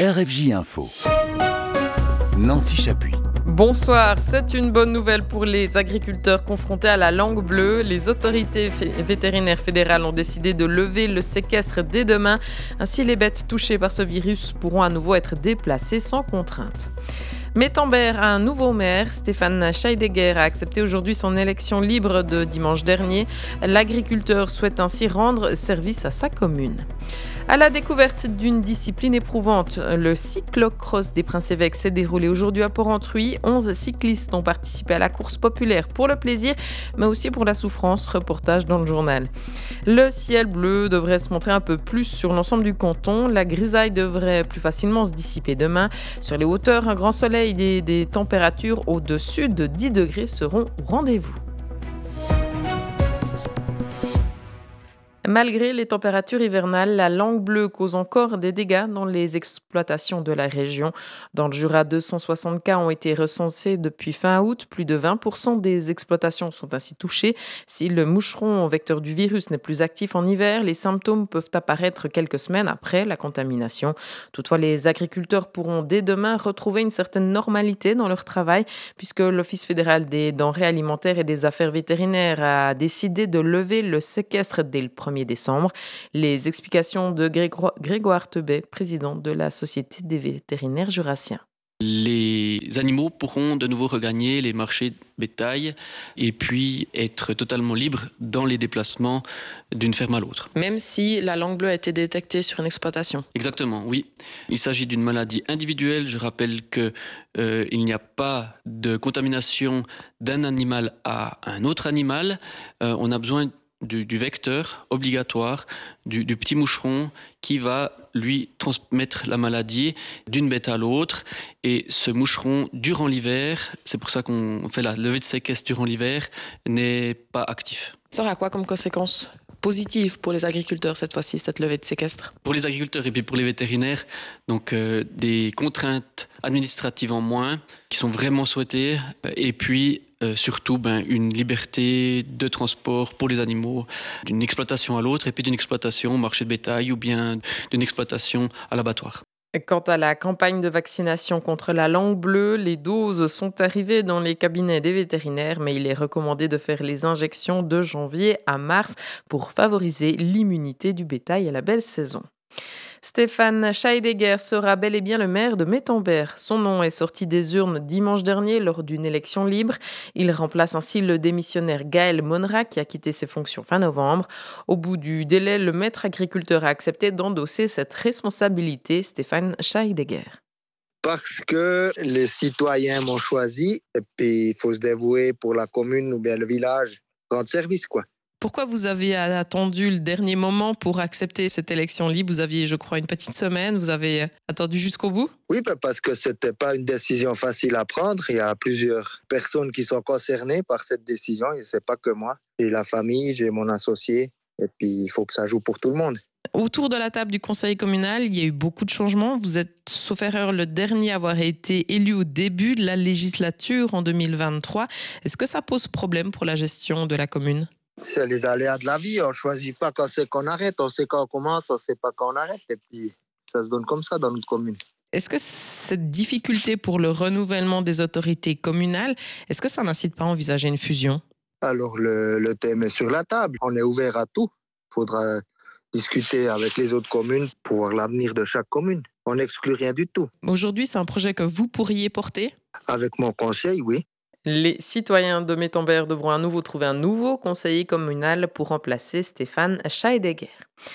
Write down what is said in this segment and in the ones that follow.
RFJ Info. Nancy Chapuis. Bonsoir, c'est une bonne nouvelle pour les agriculteurs confrontés à la langue bleue. Les autorités vétérinaires fédérales ont décidé de lever le séquestre dès demain. Ainsi, les bêtes touchées par ce virus pourront à nouveau être déplacées sans contrainte. Métambert a un nouveau maire. Stéphane Scheidegger a accepté aujourd'hui son élection libre de dimanche dernier. L'agriculteur souhaite ainsi rendre service à sa commune. À la découverte d'une discipline éprouvante, le cyclocross des Princes-Évêques s'est déroulé aujourd'hui à Porrentruy. 11 cyclistes ont participé à la course populaire pour le plaisir, mais aussi pour la souffrance. Reportage dans le journal. Le ciel bleu devrait se montrer un peu plus sur l'ensemble du canton. La grisaille devrait plus facilement se dissiper demain. Sur les hauteurs, un grand soleil et des températures au-dessus de 10 degrés seront au rendez-vous. Malgré les températures hivernales, la langue bleue cause encore des dégâts dans les exploitations de la région. Dans le Jura, 260 cas ont été recensés depuis fin août. Plus de 20% des exploitations sont ainsi touchées. Si le moucheron, vecteur du virus, n'est plus actif en hiver, les symptômes peuvent apparaître quelques semaines après la contamination. Toutefois, les agriculteurs pourront dès demain retrouver une certaine normalité dans leur travail, puisque l'Office fédéral des denrées alimentaires et des affaires vétérinaires a décidé de lever le séquestre dès le 1er décembre. Les explications de Grégoire Tebet, président de la Société des vétérinaires jurassiens. Les animaux pourront de nouveau regagner les marchés de bétail et puis être totalement libres dans les déplacements d'une ferme à l'autre. Même si la langue bleue a été détectée sur une exploitation. Exactement, oui. Il s'agit d'une maladie individuelle. Je rappelle qu'il n'y a pas de contamination d'un animal à un autre animal. On a besoin du vecteur obligatoire, du petit moucheron qui va lui transmettre la maladie d'une bête à l'autre. Et ce moucheron, durant l'hiver, c'est pour ça qu'on fait la levée de séquestre durant l'hiver, n'est pas actif. Ça aura quoi comme conséquence positive pour les agriculteurs cette fois-ci, cette levée de séquestre? Pour les agriculteurs et puis pour les vétérinaires, donc des contraintes administratives en moins qui sont vraiment souhaitées et puis surtout une liberté de transport pour les animaux d'une exploitation à l'autre et puis d'une exploitation au marché de bétail ou bien d'une exploitation à l'abattoir. Quant à la campagne de vaccination contre la langue bleue, les doses sont arrivées dans les cabinets des vétérinaires, mais il est recommandé de faire les injections de janvier à mars pour favoriser l'immunité du bétail à la belle saison. Stéphane Scheidegger sera bel et bien le maire de Métambert. Son nom est sorti des urnes dimanche dernier lors d'une élection libre. Il remplace ainsi le démissionnaire Gaël Monera qui a quitté ses fonctions fin novembre. Au bout du délai, le maître agriculteur a accepté d'endosser cette responsabilité. Stéphane Scheidegger. Parce que les citoyens m'ont choisi et puis il faut se dévouer pour la commune ou bien le village, rendre service quoi. Pourquoi vous avez attendu le dernier moment pour accepter cette élection libre? Vous aviez, je crois, une petite semaine. Vous avez attendu jusqu'au bout? Oui, parce que ce n'était pas une décision facile à prendre. Il y a plusieurs personnes qui sont concernées par cette décision. Et ce n'est pas que moi. J'ai la famille, j'ai mon associé. Et puis, il faut que ça joue pour tout le monde. Autour de la table du conseil communal, il y a eu beaucoup de changements. Vous êtes, sauf erreur, le dernier à avoir été élu au début de la législature en 2023. Est-ce que ça pose problème pour la gestion de la commune? C'est les aléas de la vie. On ne choisit pas quand c'est qu'on arrête. On sait quand on commence, on ne sait pas quand on arrête. Et puis, ça se donne comme ça dans notre commune. Est-ce que cette difficulté pour le renouvellement des autorités communales, est-ce que ça n'incite pas à envisager une fusion? Alors, le thème est sur la table. On est ouvert à tout. Il faudra discuter avec les autres communes pour voir l'avenir de chaque commune. On n'exclut rien du tout. Aujourd'hui, c'est un projet que vous pourriez porter? Avec mon conseil, oui. Les citoyens de Métambert devront à nouveau trouver un nouveau conseiller communal pour remplacer Stéphane Scheidegger.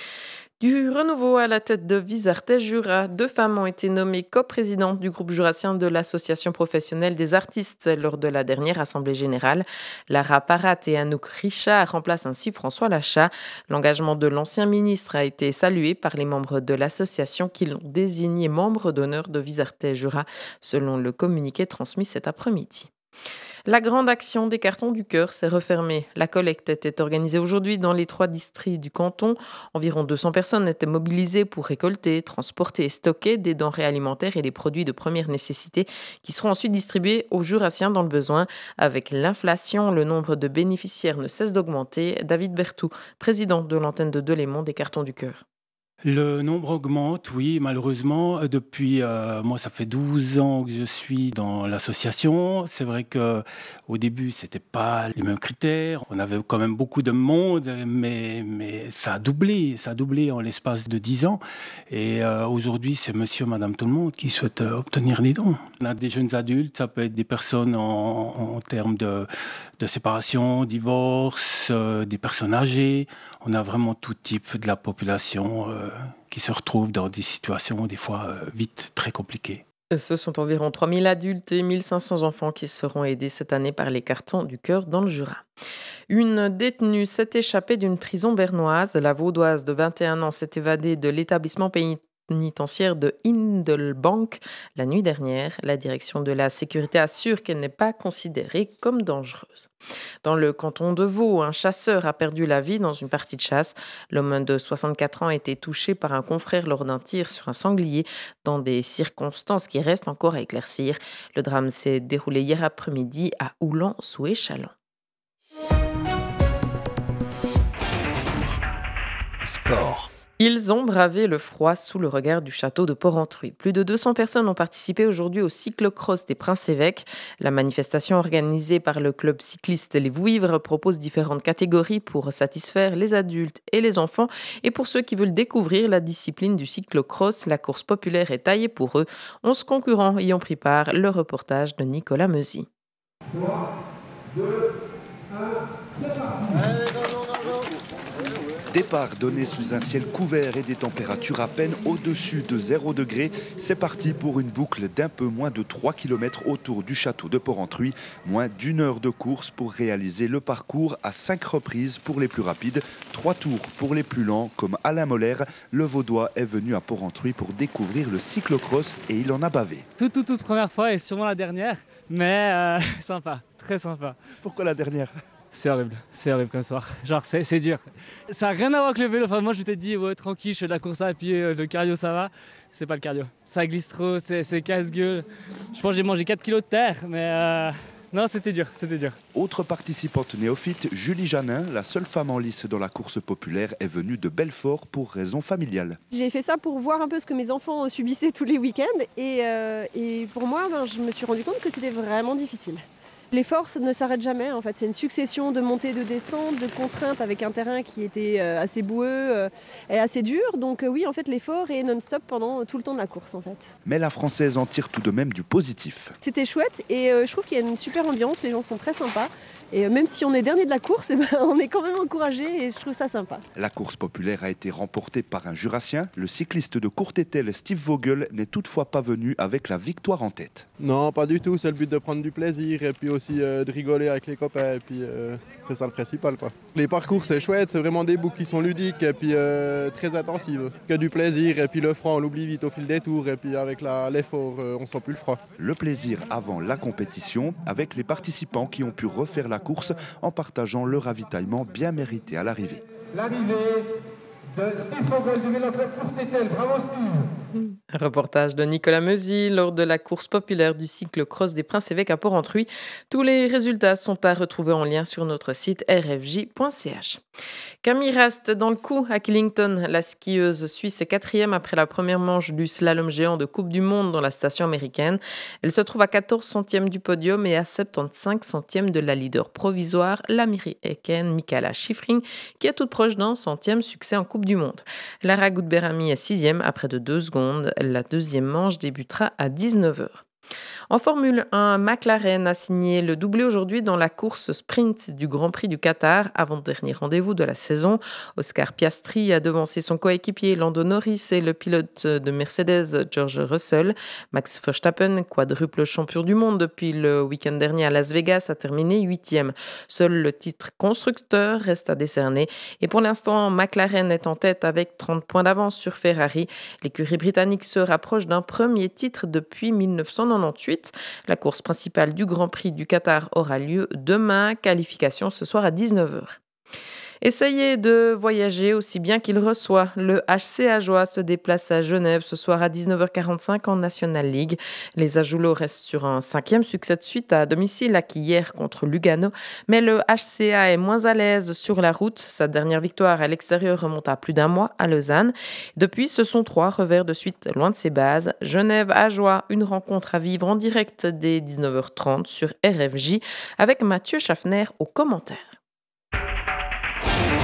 Du renouveau à la tête de Visartès Jura, 2 femmes ont été nommées coprésidentes du groupe jurassien de l'association professionnelle des artistes lors de la dernière assemblée générale. Lara Parat et Anouk Richard remplacent ainsi François Lachat. L'engagement de l'ancien ministre a été salué par les membres de l'association qui l'ont désigné membre d'honneur de Visartès Jura, selon le communiqué transmis cet après-midi. La grande action des cartons du cœur s'est refermée. La collecte était organisée aujourd'hui dans les 3 districts du canton. Environ 200 personnes étaient mobilisées pour récolter, transporter et stocker des denrées alimentaires et des produits de première nécessité qui seront ensuite distribués aux jurassiens dans le besoin. Avec l'inflation, le nombre de bénéficiaires ne cesse d'augmenter. David Berthou, président de l'antenne de Delémont des cartons du cœur. Le nombre augmente, oui, malheureusement. Depuis, moi, ça fait 12 ans que je suis dans l'association. C'est vrai qu'au début, c'était pas les mêmes critères. On avait quand même beaucoup de monde, mais ça a doublé en l'espace de 10 ans. Et aujourd'hui, c'est monsieur, madame, tout le monde qui souhaite obtenir les dons. On a des jeunes adultes, ça peut être des personnes en termes de séparation, divorce, des personnes âgées. On a vraiment tout type de la population qui se retrouve dans des situations des fois vite très compliquées. Ce sont environ 3000 adultes et 1500 enfants qui seront aidés cette année par les Cartons du Cœur dans le Jura. Une détenue s'est échappée d'une prison bernoise. La Vaudoise de 21 ans s'est évadée de l'établissement pénitentiaire de Hindelbank la nuit dernière. La direction de la sécurité assure qu'elle n'est pas considérée comme dangereuse. Dans le canton de Vaud, un chasseur a perdu la vie dans une partie de chasse. L'homme de 64 ans a été touché par un confrère lors d'un tir sur un sanglier dans des circonstances qui restent encore à éclaircir. Le drame s'est déroulé hier après-midi à Oulan-sous-Échalon. Sport. Ils ont bravé le froid sous le regard du château de Porrentruy. Plus de 200 personnes ont participé aujourd'hui au cyclocross des Princes-Évêques. La manifestation organisée par le club cycliste Les Vouivres propose différentes catégories pour satisfaire les adultes et les enfants. Et pour ceux qui veulent découvrir la discipline du cyclocross, la course populaire est taillée pour eux. 11 concurrents y ont pris part. Le reportage de Nicolas Meusy. 3, 2, 1, c'est parti. Départ donné sous un ciel couvert et des températures à peine au-dessus de 0 degré. C'est parti pour une boucle d'un peu moins de 3 km autour du château de Porrentruy. Moins d'1 heure de course pour réaliser le parcours à 5 reprises pour les plus rapides, 3 tours pour les plus lents. Comme Alain Moller, le Vaudois est venu à Porrentruy pour découvrir le cyclocross et il en a bavé. Toute première fois et sûrement la dernière, mais sympa, très sympa. Pourquoi la dernière ? C'est horrible comme soir. Genre, c'est dur. Ça n'a rien à voir avec le vélo. Enfin, moi, je t'ai dit, ouais, tranquille, je fais de la course à pied, le cardio, ça va. C'est pas le cardio. Ça glisse trop, c'est casse-gueule. Je pense que j'ai mangé 4 kilos de terre, mais non, c'était dur. Autre participante néophyte, Julie Janin, la seule femme en lice dans la course populaire, est venue de Belfort pour raison familiale. J'ai fait ça pour voir un peu ce que mes enfants subissaient tous les week-ends. Et pour moi, je me suis rendu compte que c'était vraiment difficile. L'effort ne s'arrête jamais, en fait. C'est une succession de montées, de descentes, de contraintes avec un terrain qui était assez boueux et assez dur. Donc oui, en fait, l'effort est non-stop pendant tout le temps de la course, en fait. Mais la Française en tire tout de même du positif. C'était chouette et je trouve qu'il y a une super ambiance, les gens sont très sympas. Et même si on est dernier de la course, on est quand même encouragé et je trouve ça sympa. La course populaire a été remportée par un Jurassien. Le cycliste de Courtétel, Steve Vogel, n'est toutefois pas venu avec la victoire en tête. Non, pas du tout. C'est le but de prendre du plaisir et puis aussi de rigoler avec les copains. Et puis c'est ça le principal, quoi. Les parcours, c'est chouette. C'est vraiment des boucles qui sont ludiques et puis très intensives. Que du plaisir et puis le froid, on l'oublie vite au fil des tours. Et puis avec l'effort, on sent plus le froid. Le plaisir avant la compétition avec les participants qui ont pu refaire la course en partageant le ravitaillement bien mérité à l'arrivée. L'arrivée de Steve Vogel du Vélo Club Courtétel. Bravo Steve. Un reportage de Nicolas Meusy lors de la course populaire du cyclocross des Princes-Évêques à Porrentruy. Tous les résultats sont à retrouver en lien sur notre site rfj.ch. Camille Rast dans le coup à Killington. La skieuse suisse est 4e après la première manche du slalom géant de Coupe du Monde dans la station américaine. Elle se trouve à 14 centièmes du podium et à 75 centièmes de la leader provisoire, l'américaine Mikaela Shiffrin, qui est toute proche d'un centième succès en Coupe du Monde. Lara Goudberami est 6e à près de 2 secondes. La deuxième manche débutera à 19h. En Formule 1, McLaren a signé le doublé aujourd'hui dans la course sprint du Grand Prix du Qatar, avant-dernier rendez-vous de la saison. Oscar Piastri a devancé son coéquipier Lando Norris et le pilote de Mercedes George Russell. Max Verstappen, quadruple champion du monde depuis le week-end dernier à Las Vegas, a terminé 8e. Seul le titre constructeur reste à décerner. Et pour l'instant, McLaren est en tête avec 30 points d'avance sur Ferrari. L'écurie britannique se rapproche d'un premier titre depuis 1998. La course principale du Grand Prix du Qatar aura lieu demain. Qualification ce soir à 19h. Essayez de voyager aussi bien qu'il reçoit. Le HC Ajoie se déplace à Genève ce soir à 19h45 en National League. Les Ajoulots restent sur un 5e succès de suite à domicile acquis hier contre Lugano. Mais le HCA est moins à l'aise sur la route. Sa dernière victoire à l'extérieur remonte à plus d'un mois à Lausanne. Depuis, ce sont 3 revers de suite loin de ses bases. Genève Ajoie, une rencontre à vivre en direct dès 19h30 sur RFJ avec Mathieu Schaffner aux commentaires.